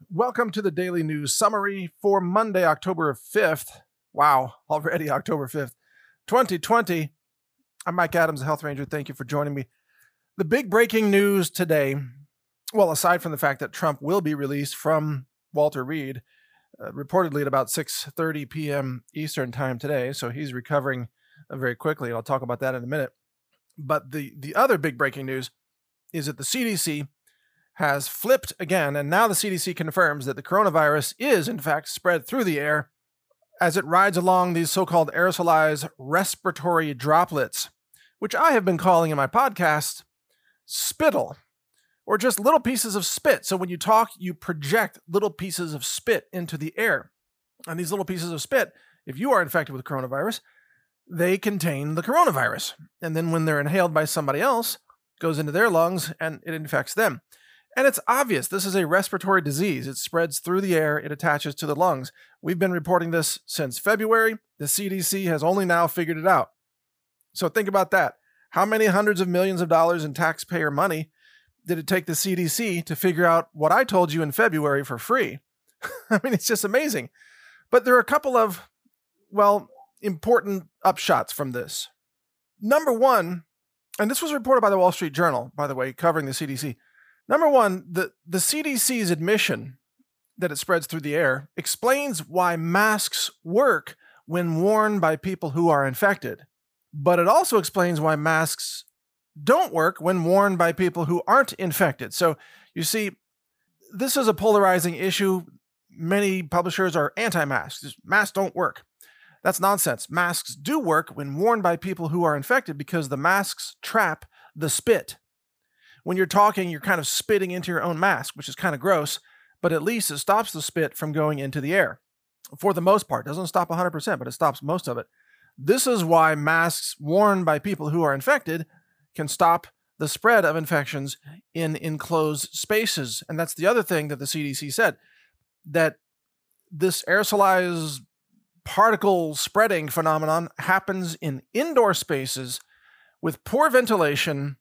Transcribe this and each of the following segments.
Welcome to the Daily News Summary for Monday, October 5th. Wow, already October 5th, 2020. I'm Mike Adams, the Health Ranger. Thank you for joining me. The big breaking news today, well, aside from the fact that Trump will be released from Walter Reed, reportedly at about 6:30 p.m. Eastern time today, so he's recovering very quickly, and I'll talk about that in a minute. But the other big breaking news is that the CDC has flipped again, and now the CDC confirms that the coronavirus is, in fact, spread through the air as it rides along these so-called aerosolized respiratory droplets, which I have been calling in my podcast spittle, or just little pieces of spit. So when you talk, you project little pieces of spit into the air. And these little pieces of spit, if you are infected with coronavirus, they contain the coronavirus. And then when they're inhaled by somebody else, it goes into their lungs and it infects them. And it's obvious this is a respiratory disease. It spreads through the air. It attaches to the lungs. We've been reporting this since February. The CDC has only now figured it out. So think about that. How many hundreds of millions of dollars in taxpayer money did it take the CDC to figure out what I told you in February for free? I mean, it's just amazing. But there are a couple of, important upshots from this. Number one, and this was reported by the Wall Street Journal, by the way, covering the CDC. Number one, the CDC's admission that it spreads through the air explains why masks work when worn by people who are infected. But it also explains why masks don't work when worn by people who aren't infected. So you see, this is a polarizing issue. Many publishers are anti-masks. Masks don't work. That's nonsense. Masks do work when worn by people who are infected because the masks trap the spit. When you're talking, you're kind of spitting into your own mask, which is kind of gross, but at least it stops the spit from going into the air. For the most part, it doesn't stop 100%, but it stops most of it. This is why masks worn by people who are infected can stop the spread of infections in enclosed spaces. And that's the other thing that the CDC said, that this aerosolized particle spreading phenomenon happens in indoor spaces with poor ventilation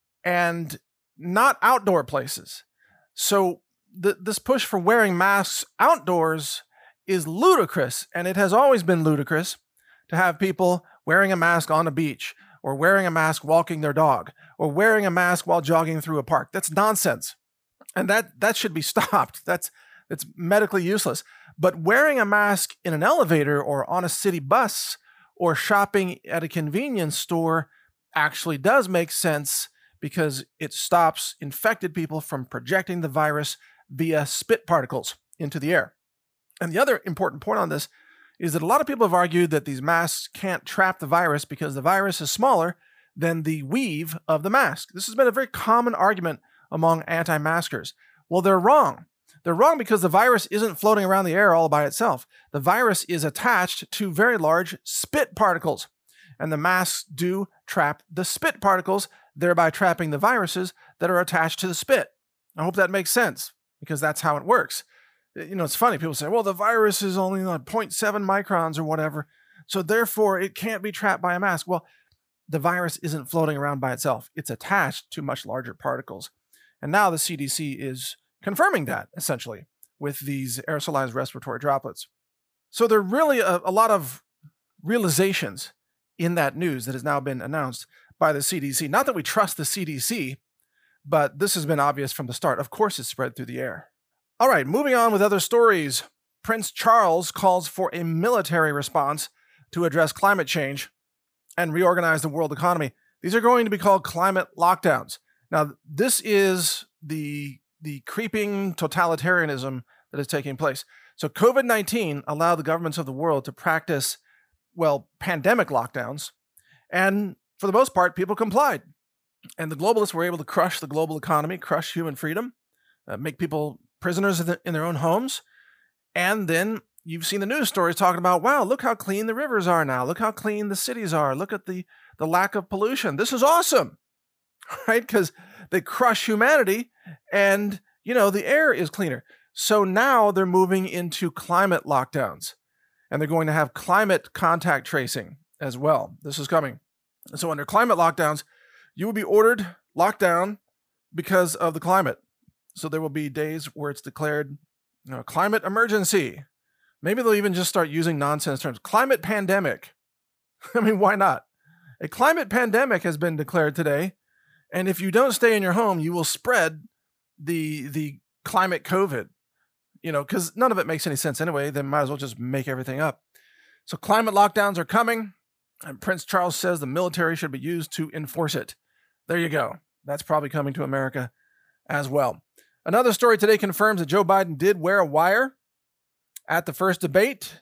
and not outdoor places. So this push for wearing masks outdoors is ludicrous, and it has always been ludicrous to have people wearing a mask on a beach, or wearing a mask walking their dog, or wearing a mask while jogging through a park. That's nonsense, and that should be stopped. It's medically useless. But wearing a mask in an elevator or on a city bus or shopping at a convenience store actually does make sense, because it stops infected people from projecting the virus via spit particles into the air. And the other important point on this is that a lot of people have argued that these masks can't trap the virus because the virus is smaller than the weave of the mask. This has been a very common argument among anti-maskers. Well, they're wrong. They're wrong because the virus isn't floating around the air all by itself. The virus is attached to very large spit particles, and the masks do trap the spit particles, thereby trapping the viruses that are attached to the spit. I hope that makes sense, because that's how it works. You know, it's funny. People say, well, the virus is only like 0.7 microns or whatever, so therefore it can't be trapped by a mask. Well, the virus isn't floating around by itself. It's attached to much larger particles. And now the CDC is confirming that, essentially, with these aerosolized respiratory droplets. So there are really a lot of realizations in that news that has now been announced by the CDC. Not that we trust the CDC, but this has been obvious from the start. Of course, it's spread through the air. All right, moving on with other stories. Prince Charles calls for a military response to address climate change and reorganize the world economy. These are going to be called climate lockdowns. Now, this is the creeping totalitarianism that is taking place. So COVID-19 allowed the governments of the world to practice, pandemic lockdowns. And for the most part, people complied. And the globalists were able to crush the global economy, crush human freedom, make people prisoners in their own homes. And then you've seen the news stories talking about, wow, look how clean the rivers are now. Look how clean the cities are. Look at the lack of pollution. This is awesome, right? Because they crush humanity and, the air is cleaner. So now they're moving into climate lockdowns, and they're going to have climate contact tracing as well. This is coming. So under climate lockdowns, you will be ordered locked down because of the climate. So there will be days where it's declared Climate emergency. Maybe they'll even just start using nonsense terms. Climate pandemic. I mean, why not? A climate pandemic has been declared today. And if you don't stay in your home, you will spread the climate COVID, because none of it makes any sense anyway. Then might as well just make everything up. So climate lockdowns are coming. And Prince Charles says the military should be used to enforce it. There you go. That's probably coming to America as well. Another story today confirms that Joe Biden did wear a wire at the first debate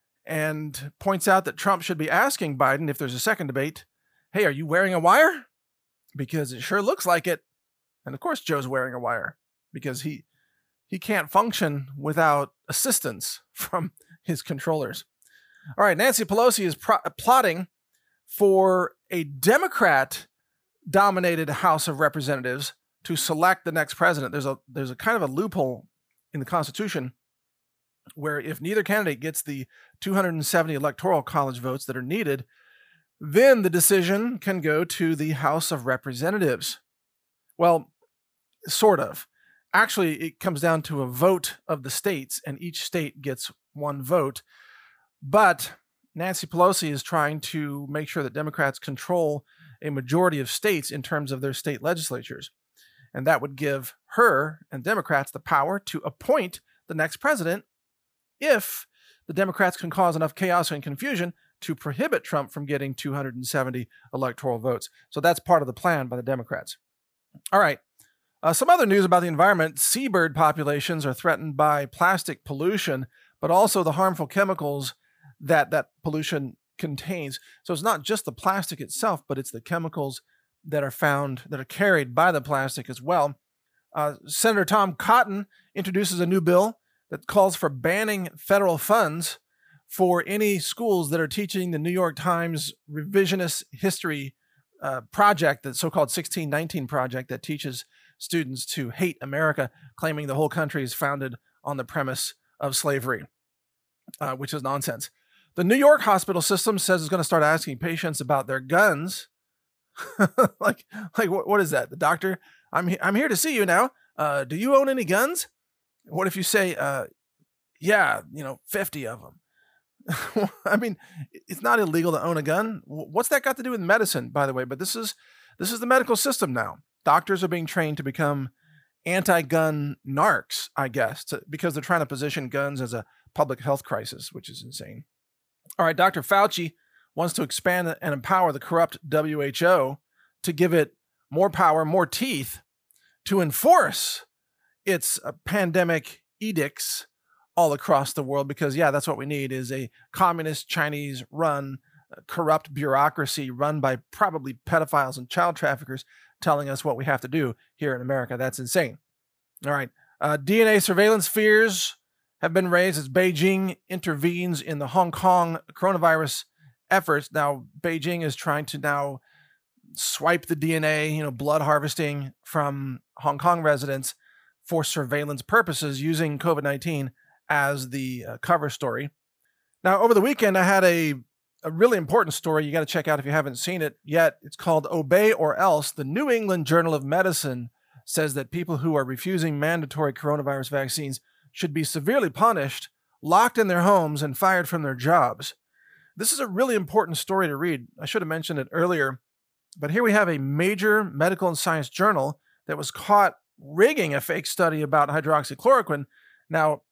and points out that Trump should be asking Biden if there's a second debate, hey, are you wearing a wire? Because it sure looks like it. And of course, Joe's wearing a wire because he can't function without assistance from his controllers. All right, Nancy Pelosi is plotting for a Democrat-dominated House of Representatives to select the next president. There's a kind of a loophole in the Constitution where if neither candidate gets the 270 electoral college votes that are needed, then the decision can go to the House of Representatives. Well, sort of. Actually, it comes down to a vote of the states, and each state gets one vote. But Nancy Pelosi is trying to make sure that Democrats control a majority of states in terms of their state legislatures. And that would give her and Democrats the power to appoint the next president if the Democrats can cause enough chaos and confusion to prohibit Trump from getting 270 electoral votes. So that's part of the plan by the Democrats. All right. Some other news about the environment. Seabird populations are threatened by plastic pollution, but also the harmful chemicals that pollution contains. So it's not just the plastic itself, but it's the chemicals that are carried by the plastic as well. Senator Tom Cotton introduces a new bill that calls for banning federal funds for any schools that are teaching the New York Times revisionist history project, the so-called 1619 project that teaches students to hate America, claiming the whole country is founded on the premise of slavery, which is nonsense. The New York hospital system says it's going to start asking patients about their guns. like what is that? The doctor, I'm here to see you now. Do you own any guns? What if you say, yeah, 50 of them? I mean, it's not illegal to own a gun. What's that got to do with medicine, by the way? But this is the medical system now. Doctors are being trained to become anti-gun narcs, I guess, because they're trying to position guns as a public health crisis, which is insane. All right, Dr. Fauci wants to expand and empower the corrupt WHO to give it more power, more teeth to enforce its pandemic edicts all across the world. Because, yeah, that's what we need is a communist Chinese-run corrupt bureaucracy run by probably pedophiles and child traffickers telling us what we have to do here in America. That's insane. All right. DNA surveillance fears have been raised as Beijing intervenes in the Hong Kong coronavirus efforts. Now, Beijing is trying to now swipe the DNA, blood harvesting from Hong Kong residents for surveillance purposes using COVID-19 as the cover story. Now, over the weekend, I had a really important story you got to check out if you haven't seen it yet. It's called Obey or Else. The New England Journal of Medicine says that people who are refusing mandatory coronavirus vaccines should be severely punished, locked in their homes, and fired from their jobs. This is a really important story to read. I should have mentioned it earlier, but here we have a major medical and science journal that was caught rigging a fake study about hydroxychloroquine. Now,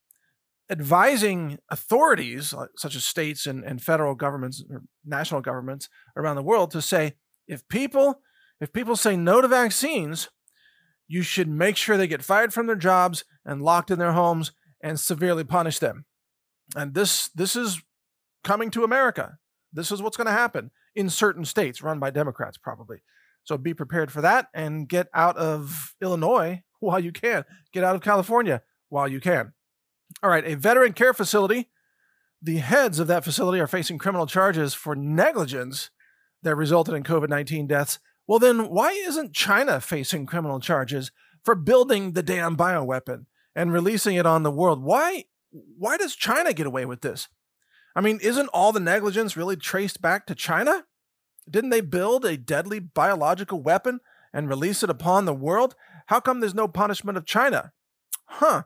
advising authorities such as states and federal governments or national governments around the world to say, if people say no to vaccines, you should make sure they get fired from their jobs and locked in their homes and severely punish them. And this is coming to America. This is what's going to happen in certain states run by Democrats, probably. So be prepared for that and get out of Illinois while you can. Get out of California while you can. All right, a veteran care facility. The heads of that facility are facing criminal charges for negligence that resulted in COVID-19 deaths. Well, then why isn't China facing criminal charges for building the damn bioweapon and releasing it on the world? Why does China get away with this? I mean, isn't all the negligence really traced back to China? Didn't they build a deadly biological weapon and release it upon the world? How come there's no punishment of China?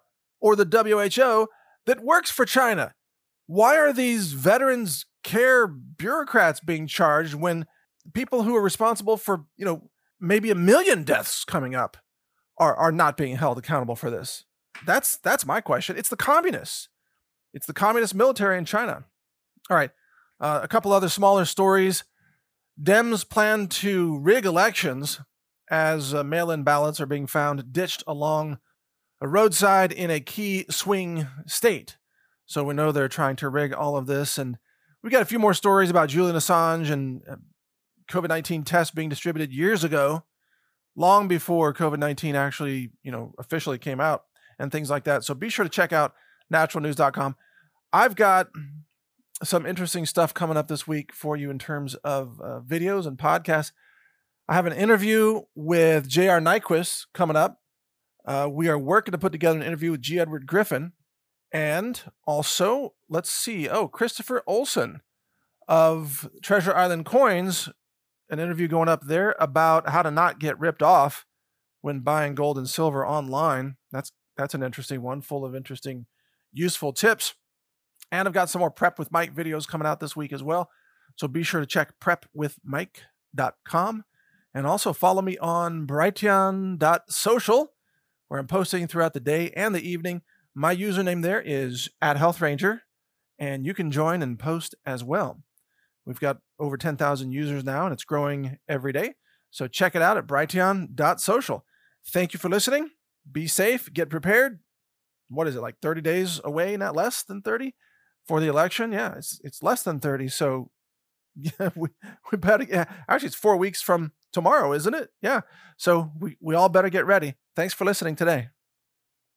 or the WHO that works for China. Why are these veterans care bureaucrats being charged when people who are responsible for, maybe 1 million deaths coming up are not being held accountable for this? That's my question. It's the communists. It's the communist military in China. All right. A couple other smaller stories. Dems plan to rig elections as mail-in ballots are being found ditched along a roadside in a key swing state. So we know they're trying to rig all of this. And we got a few more stories about Julian Assange and COVID-19 tests being distributed years ago, long before COVID-19 actually, officially came out and things like that. So be sure to check out naturalnews.com. I've got some interesting stuff coming up this week for you in terms of videos and podcasts. I have an interview with J.R. Nyquist coming up. We are working to put together an interview with G. Edward Griffin. And also, let's see, Christopher Olson of Treasure Island Coins, an interview going up there about how to not get ripped off when buying gold and silver online. That's an interesting one, full of interesting, useful tips. And I've got some more Prep with Mike videos coming out this week as well. So be sure to check prepwithmike.com. And also follow me on brighteon.social, where I'm posting throughout the day and the evening. My username there is @HealthRanger, and you can join and post as well. We've got over 10,000 users now, and it's growing every day. So check it out at brighteon.social. Thank you for listening. Be safe. Get prepared. What is it, like 30 days away, not less than 30? For the election? Yeah, it's less than 30. So yeah, we better, actually it's 4 weeks from tomorrow, isn't it? Yeah. So we all better get ready. Thanks for listening today.